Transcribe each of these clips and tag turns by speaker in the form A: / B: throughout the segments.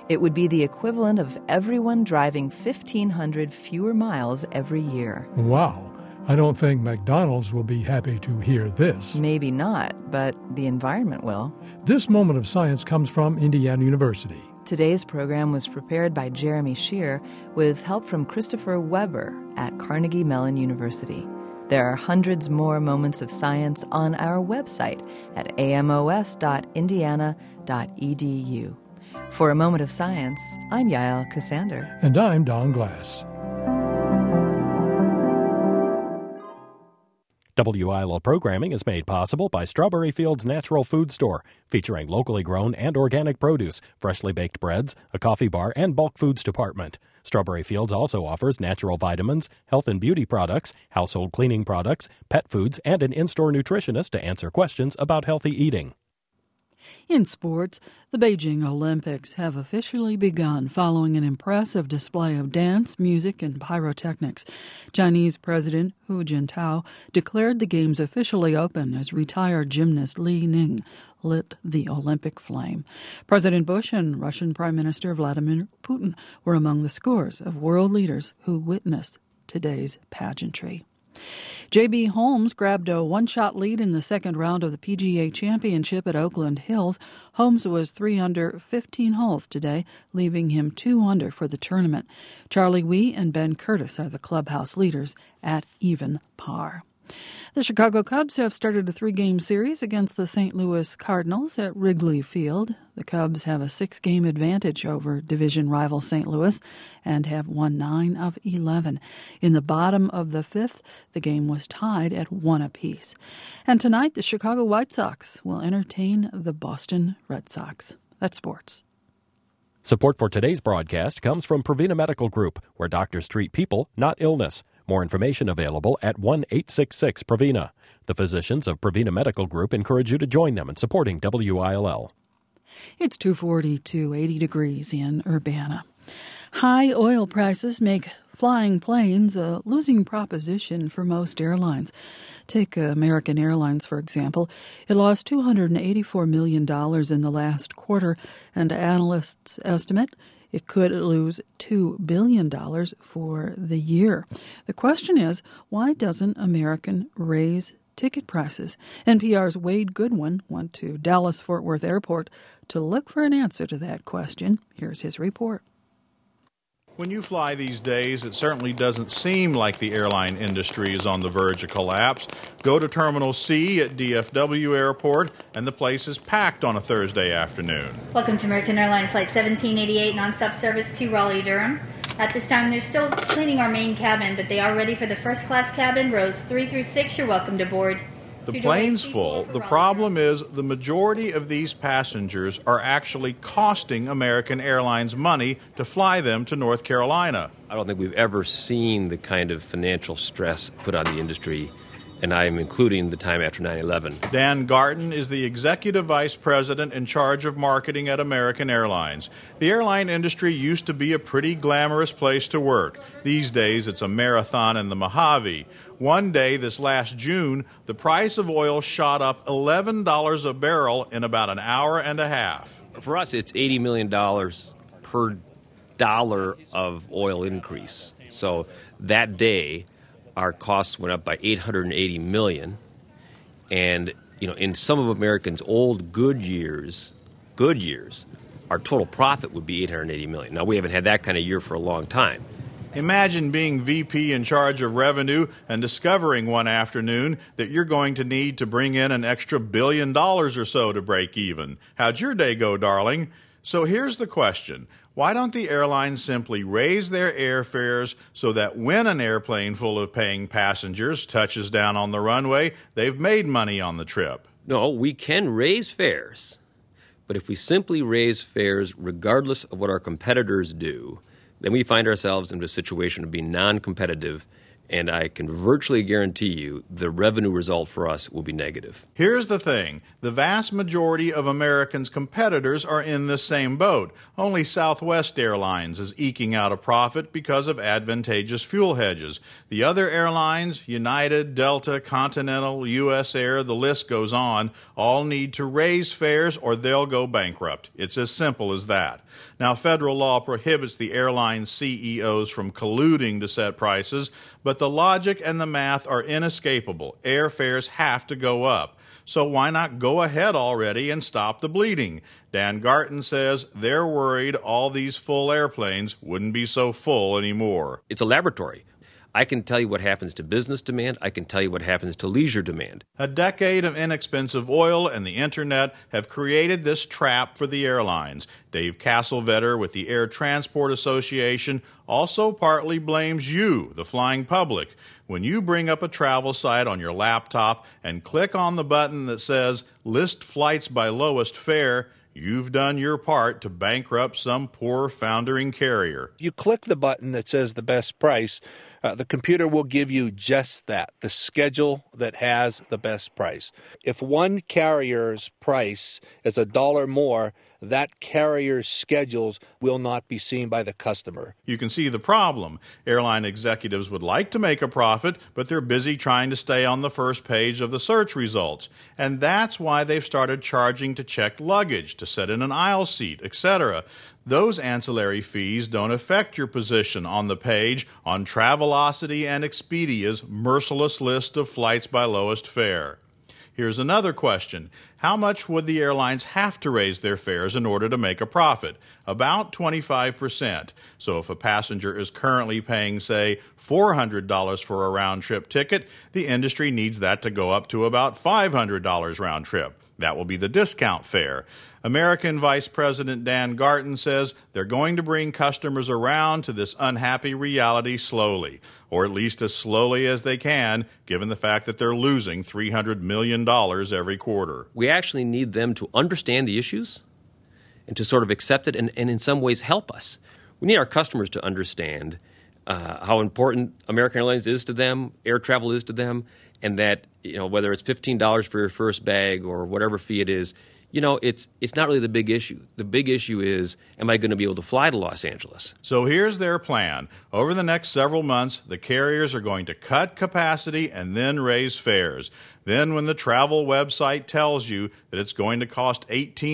A: It would be the equivalent of everyone driving 1,500 fewer miles every year.
B: Wow. I don't think McDonald's will be happy to hear this.
A: Maybe not, but the environment will.
B: This moment of science comes from Indiana University.
A: Today's program was prepared by Jeremy Shear with help from Christopher Weber at Carnegie Mellon University. There are hundreds more moments of science on our website at amos.indiana.edu. For A Moment of Science, I'm Yael Cassander.
B: And I'm Don Glass.
C: WILL programming is made possible by Strawberry Fields Natural Food Store, featuring locally grown and organic produce, freshly baked breads, a coffee bar, and bulk foods department. Strawberry Fields also offers natural vitamins, health and beauty products, household cleaning products, pet foods, and an in-store nutritionist to answer questions about healthy eating.
D: In sports, the Beijing Olympics have officially begun following an impressive display of dance, music, and pyrotechnics. Chinese President Hu Jintao declared the games officially open as retired gymnast Li Ning lit the Olympic flame. President Bush and Russian Prime Minister Vladimir Putin were among the scores of world leaders who witnessed today's pageantry. J.B. Holmes grabbed a one-shot lead in the second round of the PGA Championship at Oakland Hills. Holmes was 3 under 15 holes today, leaving him 2 under for the tournament. Charlie Wee and Ben Curtis are the clubhouse leaders at even par. The Chicago Cubs have started a 3-game series against the St. Louis Cardinals at Wrigley Field. The Cubs have a 6-game advantage over division rival St. Louis and have won 9 of 11. In the bottom of the 5th, the game was tied at 1 apiece. And tonight, the Chicago White Sox will entertain the Boston Red Sox. That's sports.
C: Support for today's broadcast comes from Prevena Medical Group, where doctors treat people, not illness. More information available at 1-866-PREVENA. The physicians of Prevena Medical Group encourage you to join them in supporting WILL.
D: It's 240 to 80 degrees in Urbana. High oil prices make flying planes a losing proposition for most airlines. Take American Airlines, for example. It lost $284 million in the last quarter, and analysts estimate it could lose $2 billion for the year. The question is, why doesn't American raise ticket prices? NPR's Wade Goodwin went to Dallas-Fort Worth Airport to look for an answer to that question. Here's his report.
E: When you fly these days, it certainly doesn't seem like the airline industry is on the verge of collapse. Go to Terminal C at DFW Airport, and the place is packed on a Thursday afternoon.
F: Welcome to American Airlines Flight 1788, nonstop service to Raleigh-Durham. At this time, they're still cleaning our main cabin, but they are ready for the first-class cabin, rows 3 through 6. You're welcome to board.
E: The plane's full. The problem is the majority of these passengers are actually costing American Airlines money to fly them to North Carolina.
G: I don't think we've ever seen the kind of financial stress put on the industry, and I am including the time after 9/11.
E: Dan Garton is the executive vice president in charge of marketing at American Airlines. The airline industry used to be a pretty glamorous place to work. These days, it's a marathon in the Mojave. One day, this last June, the price of oil shot up $11 a barrel in about an hour and a half.
G: For us, it's $80 million per dollar of oil increase. So that day, our costs went up by $880 million. And, in some of Americans' old good years, our total profit would be $880 million. Now, we haven't had that kind of year for a long time.
E: Imagine being VP in charge of revenue and discovering one afternoon that you're going to need to bring in an extra $1 billion or so to break even. How'd your day go, darling? So here's the question. Why don't the airlines simply raise their airfares so that when an airplane full of paying passengers touches down on the runway, they've made money on the trip?
G: No, we can raise fares. But if we simply raise fares regardless of what our competitors do, then we find ourselves in a situation of being non-competitive And I can virtually guarantee you the revenue result for us will be negative.
E: Here's the thing. The vast majority of Americans' competitors are in this same boat. Only Southwest Airlines is eking out a profit because of advantageous fuel hedges. The other airlines, United, Delta, Continental, U.S. Air, the list goes on, all need to raise fares or they'll go bankrupt. It's as simple as that. Now, federal law prohibits the airline CEOs from colluding to set prices, but the logic and the math are inescapable. Airfares have to go up. So why not go ahead already and stop the bleeding? Dan Garton says they're worried all these full airplanes wouldn't be so full anymore.
G: It's a laboratory. I can tell you what happens to business demand. I can tell you what happens to leisure demand.
E: A decade of inexpensive oil and the internet have created this trap for the airlines. Dave Castlevetter with the Air Transport Association also partly blames you, the flying public. When you bring up a travel site on your laptop and click on the button that says List Flights by Lowest Fare, you've done your part to bankrupt some poor foundering carrier.
H: You click the button that says the best price, the computer will give you just that, the schedule that has the best price. If one carrier's price is $1 more, that carrier's schedules will not be seen by the customer.
E: You can see the problem. Airline executives would like to make a profit, but they're busy trying to stay on the first page of the search results. And that's why they've started charging to check luggage, to sit in an aisle seat, etc. Those ancillary fees don't affect your position on the page on Travelocity and Expedia's merciless list of flights by lowest fare. Here's another question. How much would the airlines have to raise their fares in order to make a profit? About 25%. So if a passenger is currently paying, say, $400 for a round-trip ticket, the industry needs that to go up to about $500 round-trip. That will be the discount fare. American Vice President Dan Garton says they're going to bring customers around to this unhappy reality slowly, or at least as slowly as they can, given the fact that they're losing $300 million every quarter.
G: We actually need them to understand the issues and to sort of accept it and in some ways help us. We need our customers to understand how important American Airlines is to them, air travel is to them, and that, whether it's $15 for your first bag or whatever fee it is, it's not really the big issue. The big issue is, am I going to be able to fly to Los Angeles?
E: So here's their plan. Over the next several months, the carriers are going to cut capacity and then raise fares. Then when the travel website tells you that it's going to cost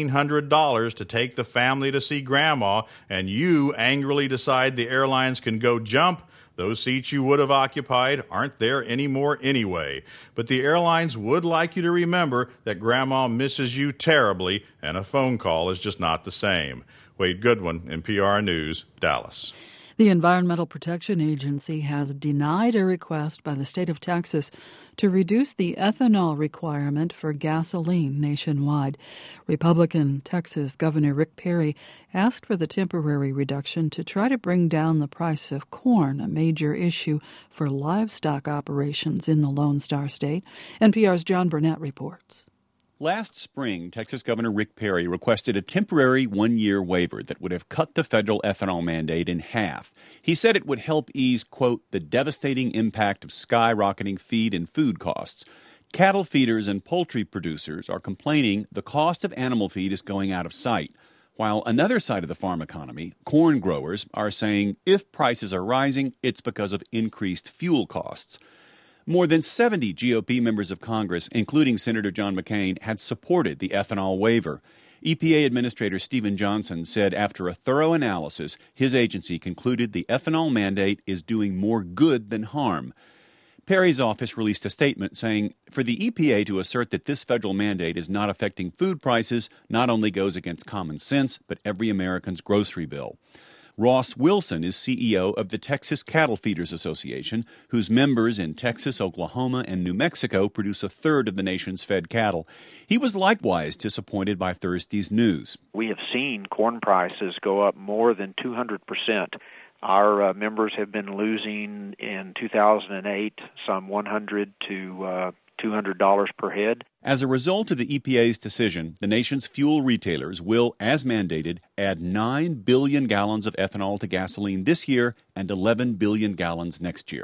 E: $1,800 to take the family to see grandma, and you angrily decide the airlines can go jump, those seats you would have occupied aren't there anymore anyway. But the airlines would like you to remember that Grandma misses you terribly, and a phone call is just not the same. Wade Goodwin, NPR News, Dallas.
D: The Environmental Protection Agency has denied a request by the state of Texas to reduce the ethanol requirement for gasoline nationwide. Republican Texas Governor Rick Perry asked for the temporary reduction to try to bring down the price of corn, a major issue for livestock operations in the Lone Star State. NPR's John Burnett reports.
I: Last spring, Texas Governor Rick Perry requested a temporary one-year waiver that would have cut the federal ethanol mandate in half. He said it would help ease, quote, the devastating impact of skyrocketing feed and food costs. Cattle feeders and poultry producers are complaining the cost of animal feed is going out of sight, while another side of the farm economy, corn growers, are saying if prices are rising, it's because of increased fuel costs. More than 70 GOP members of Congress, including Senator John McCain, had supported the ethanol waiver. EPA Administrator Stephen Johnson said after a thorough analysis, his agency concluded the ethanol mandate is doing more good than harm. Perry's office released a statement saying, for the EPA to assert that this federal mandate is not affecting food prices not only goes against common sense, but every American's grocery bill. Ross Wilson is CEO of the Texas Cattle Feeders Association, whose members in Texas, Oklahoma, and New Mexico produce a third of the nation's fed cattle. He was likewise disappointed by Thursday's news.
J: We have seen corn prices go up more than 200%. Our members have been losing in 2008 some $100 to $200 per head.
I: As a result of the EPA's decision, the nation's fuel retailers will, as mandated, add 9 billion gallons of ethanol to gasoline this year and 11 billion gallons next year.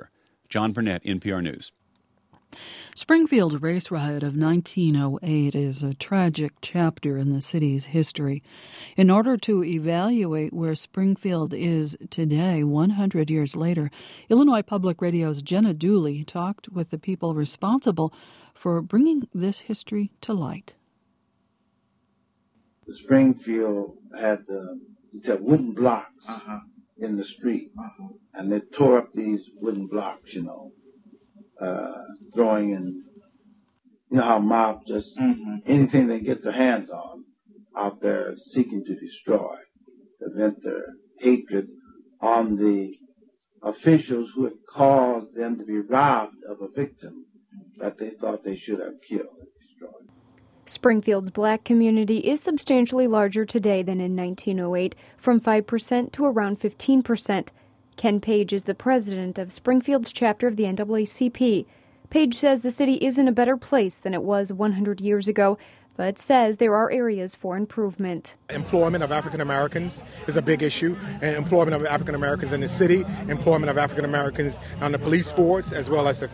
I: John Burnett, NPR News.
D: Springfield's race riot of 1908 is a tragic chapter in the city's history. In order to evaluate where Springfield is today, 100 years later, Illinois Public Radio's Jenna Dooley talked with the people responsible for bringing this history to light.
K: Springfield had wooden blocks in the street, and they tore up these wooden blocks, throwing in, how mobs just anything they get their hands on out there seeking to destroy, to vent their hatred on the officials who had caused them to be robbed of a victim that they thought they should have killed and destroyed.
L: Springfield's black community is substantially larger today than in 1908, from 5% to around 15%. Ken Page is the president of Springfield's chapter of the NAACP. Page says the city is in a better place than it was 100 years ago, but says there are areas for improvement.
M: Employment of African Americans is a big issue, and employment of African Americans in the city, employment of African Americans on the police force, as well as the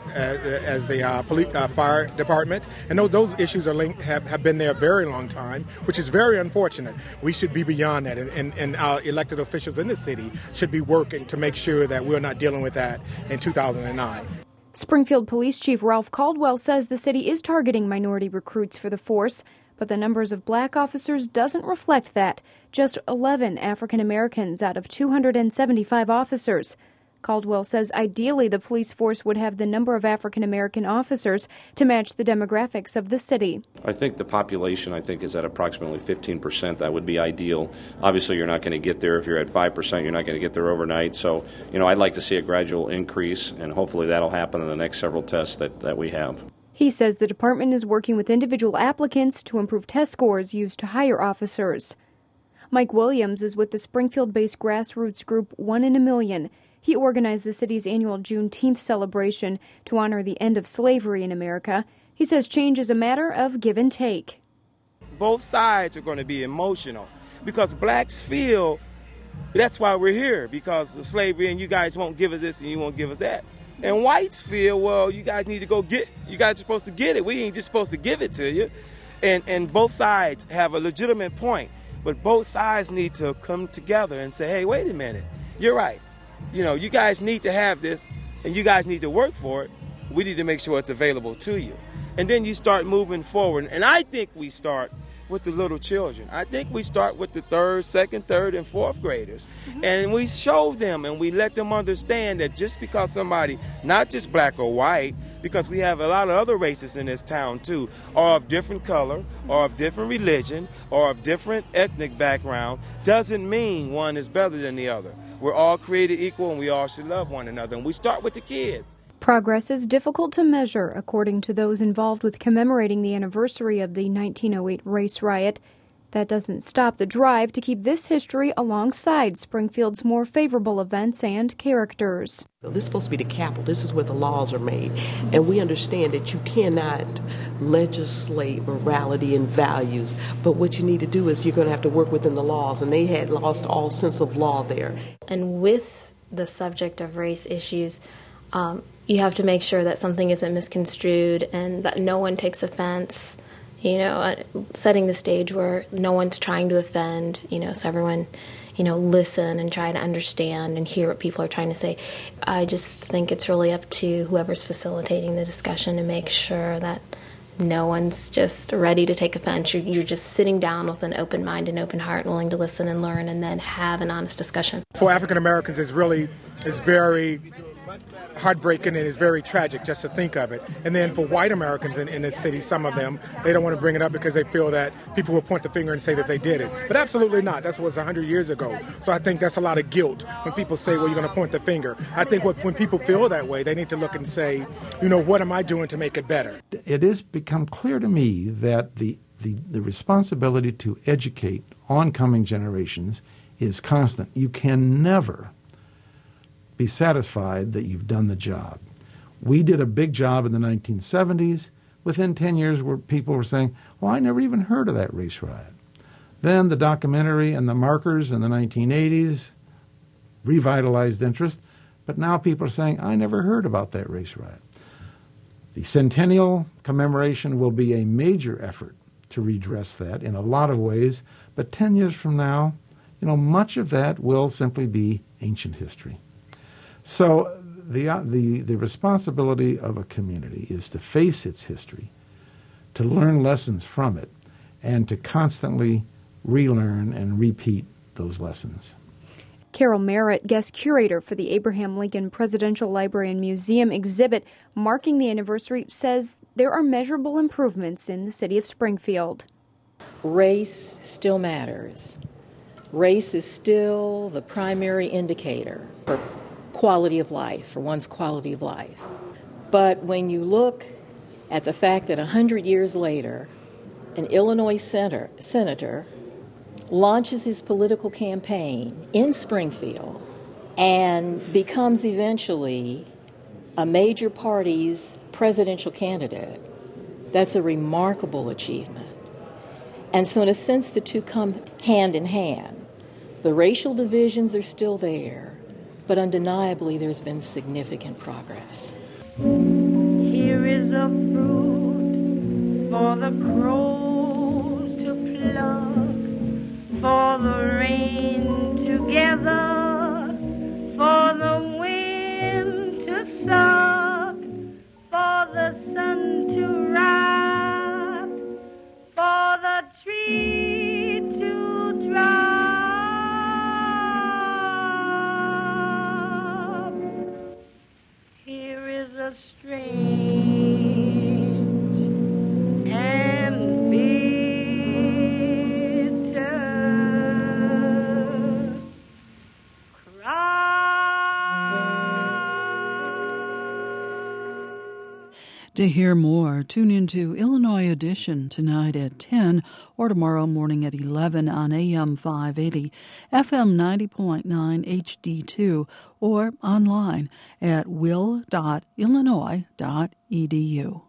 M: fire department. And those issues are have been there a very long time, which is very unfortunate. We should be beyond that, and our elected officials in the city should be working to make sure that we're not dealing with that in 2009.
L: Springfield Police Chief Ralph Caldwell says the city is targeting minority recruits for the force, but the numbers of black officers doesn't reflect that. Just 11 African Americans out of 275 officers. Caldwell says ideally the police force would have the number of African American officers to match the demographics of the city.
N: I think the population, is at approximately 15%. That would be ideal. Obviously, you're not going to get there if you're at 5%. You're not going to get there overnight. So, I'd like to see a gradual increase, and hopefully that'll happen in the next several tests that we have.
L: He says the department is working with individual applicants to improve test scores used to hire officers. Mike Williams is with the Springfield-based grassroots group 1 in a Million. He organized the city's annual Juneteenth celebration to honor the end of slavery in America. He says change is a matter of give and take.
O: Both sides are going to be emotional because blacks feel that's why we're here, because of slavery, and you guys won't give us this and you won't give us that. And whites feel, well, you guys need to go you guys are supposed to get it. We ain't just supposed to give it to you. And both sides have a legitimate point, but both sides need to come together and say, hey, wait a minute, you're right. You guys need to have this, and you guys need to work for it. We need to make sure it's available to you. And then you start moving forward. And I think we start with the little children. I think we start with the second, third, and fourth graders. And we show them and we let them understand that just because somebody, not just black or white, because we have a lot of other races in this town too, are of different color, or of different religion, or of different ethnic background, doesn't mean one is better than the other. We're all created equal, and we all should love one another. And we start with the kids.
L: Progress is difficult to measure, according to those involved with commemorating the anniversary of the 1908 race riot. That doesn't stop the drive to keep this history alongside Springfield's more favorable events and characters.
P: This is supposed to be the capital. This is where the laws are made. And we understand that you cannot legislate morality and values. But what you need to do is you're going to have to work within the laws. And they had lost all sense of law there.
Q: And with the subject of race issues, you have to make sure that something isn't misconstrued and that no one takes offense. Setting the stage where no one's trying to offend, so everyone, listen and try to understand and hear what people are trying to say. I just think it's really up to whoever's facilitating the discussion to make sure that no one's just ready to take offense. You're just sitting down with an open mind and open heart, willing to listen and learn and then have an honest discussion.
M: For African Americans, it's very heartbreaking and it's very tragic just to think of it. And then for white Americans in this city, some of them, they don't want to bring it up because they feel that people will point the finger and say that they did it. But absolutely not. That was 100 years ago. So I think that's a lot of guilt when people say, well, you're going to point the finger. I think when people feel that way, they need to look and say, what am I doing to make it better?
R: It has become clear to me that the responsibility to educate oncoming generations is constant. You can never be satisfied that you've done the job. We did a big job in the 1970s. Within 10 years, people were saying, well, I never even heard of that race riot. Then the documentary and the markers in the 1980s revitalized interest. But now people are saying, I never heard about that race riot. The centennial commemoration will be a major effort to redress that in a lot of ways, but 10 years from now, much of that will simply be ancient history. So the responsibility of a community is to face its history, to learn lessons from it, and to constantly relearn and repeat those lessons.
L: Carol Merritt, guest curator for the Abraham Lincoln Presidential Library and Museum exhibit marking the anniversary, says there are measurable improvements in the city of Springfield.
S: Race still matters. Race is still the primary indicator for quality of life, for one's quality of life. But when you look at the fact that 100 years later, an Illinois senator launches his political campaign in Springfield and becomes eventually a major party's presidential candidate, that's a remarkable achievement. And so in a sense, the two come hand in hand. The racial divisions are still there, but undeniably there's been significant progress.
T: Here is a fruit for the crows to pluck, for the rain to gather, for the wind to suck, for the sun to rise, for the tree to drop. Here is a strange and
D: To hear more, tune into Illinois Edition tonight at 10 or tomorrow morning at 11 on AM 580, FM 90.9 HD2, or online at will.illinois.edu.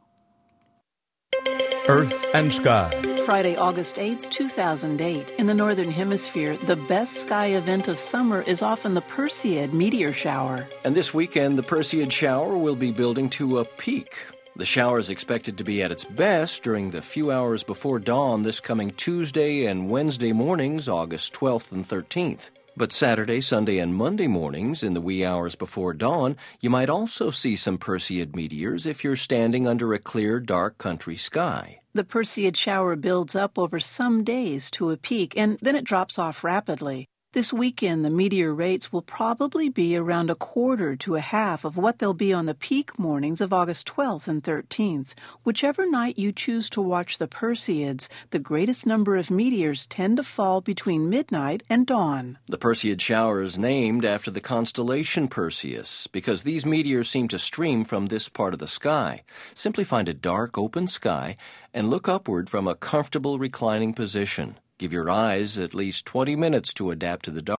U: Earth and Sky.
V: Friday, August 8th, 2008. In the Northern Hemisphere, the best sky event of summer is often the Perseid meteor shower.
W: And this weekend, the Perseid shower will be building to a peak. The shower is expected to be at its best during the few hours before dawn this coming Tuesday and Wednesday mornings, August 12th and 13th. But Saturday, Sunday, and Monday mornings, in the wee hours before dawn, you might also see some Perseid meteors if you're standing under a clear, dark country sky.
V: The Perseid shower builds up over some days to a peak, and then it drops off rapidly. This weekend, the meteor rates will probably be around a quarter to a half of what they'll be on the peak mornings of August 12th and 13th. Whichever night you choose to watch the Perseids, the greatest number of meteors tend to fall between midnight and dawn.
W: The Perseid shower is named after the constellation Perseus because these meteors seem to stream from this part of the sky. Simply find a dark, open sky and look upward from a comfortable reclining position. Give your eyes at least 20 minutes to adapt to the dark.